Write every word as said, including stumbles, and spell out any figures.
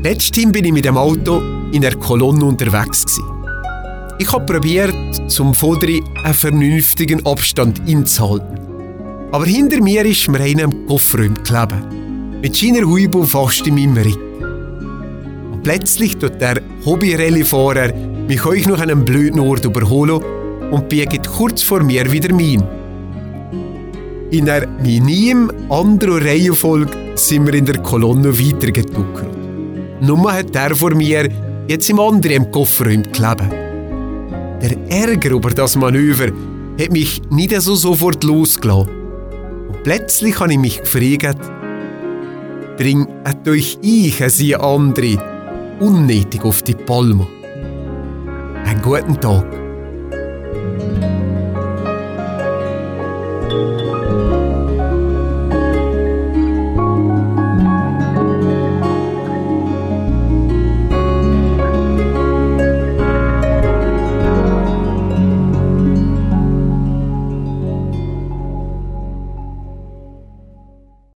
Letztens bin ich mit dem Auto in der Kolonne unterwegs gewesen. Ich habe probiert, zum Vorderi einen vernünftigen Abstand einzuhalten. Aber hinter mir ist mir einer im Kofferraum geklebt. Mit seiner Huibu fast in meinem Rücken. Und plötzlich tut der Hobby-Rallye-Fahrer mich euch noch an einem blöden Ort überholen und biegt kurz vor mir wieder mein. In einer minim anderen Reihenfolge sind wir in der Kolonne weitergetuckert. Nur hat der vor mir jetzt im anderen im Kofferraum geklebt. Der Ärger über das Manöver hat mich nicht so sofort losgelassen. Und plötzlich habe ich mich gefragt, bringt euch ich sie andere unnötig auf die Palme. Einen guten Tag.